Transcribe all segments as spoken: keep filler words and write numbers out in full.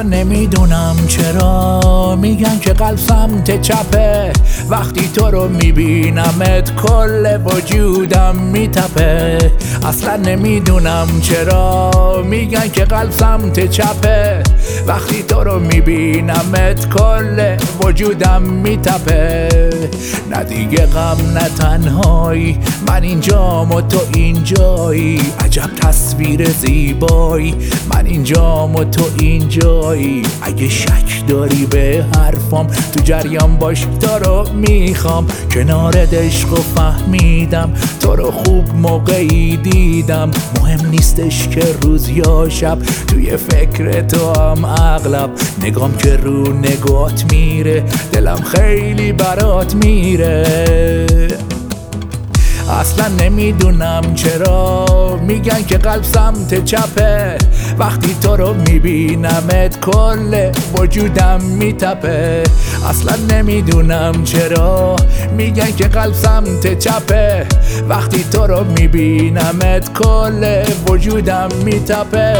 اصلا نمیدونم چرا میگن که قلب سمت چپه، وقتی تو رو میبینمت کل وجودم میتپه. اصلا نمیدونم چرا میگن که قلب سمت چپه، وقتی تو رو میبینمت کل وجودم میتپه. نه دیگه غم نه تنهایی، من اینجام و تو اینجایی، عجب تصویر زیبایی، من اینجام و تو اینجایی. اگه شک داری به حرفام تو جریان باش، تو رو میخوام کنارت عشق و فهمیدم تو رو خوب موقعی دیدم. مهم نیستش که روز یا شب توی فکر تو هم اغلب، نگام که رو نگات میره دلم خیلی برات میره. اصلا نمیدونم چرا میگن که قلب سمت چپه، وقتی تو رو میبینمت کل وجودم میتپه. اصلا نمیدونم چرا میگن که قلب سمت چپه، وقتی تو رو میبینمت کل وجودم میتپه.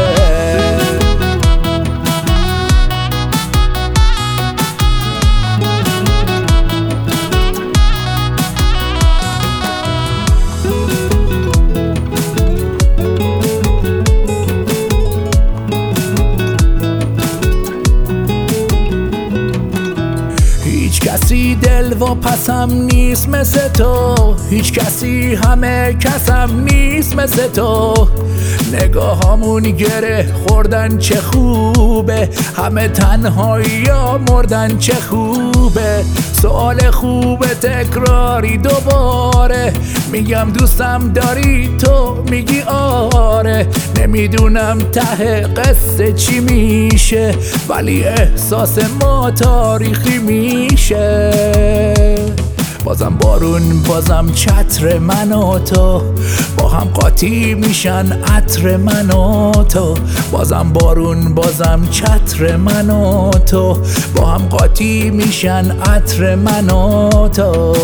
هیچ کسی دل و پسم نیست مثل تو، هیچ کسی همه کسم نیست مثل تو. نگاهامون گره خوردن چه خوبه، همه تنهایی ها مردن چه خوبه. سوال خوبه تکراری دوباره، میگم دوستم داری تو میگی آره. نمیدونم ته قصه چی میشه، ولی احساس ما تاریخی میشه. بازم بارون بازم چتر من و تو، با هم قاطی میشن عطر من و تو. بازم بارون بازم چتر من و تو، با هم قاطی میشن عطر من و تو.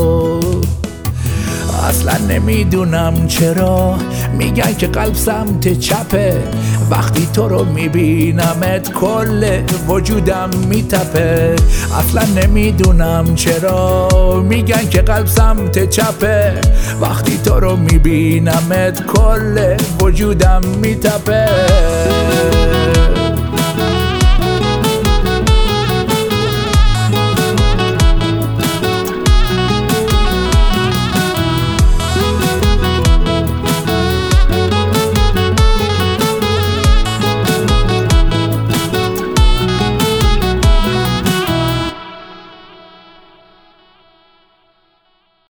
اصلا نمیدونم چرا میگن که قلب سمت چپه، وقتی تو رو میبینمت کل وجودم میتپه. اصلا نمیدونم چرا میگن که قلب سمت چپه، وقتی تو رو میبینمت کل وجودم میتپه.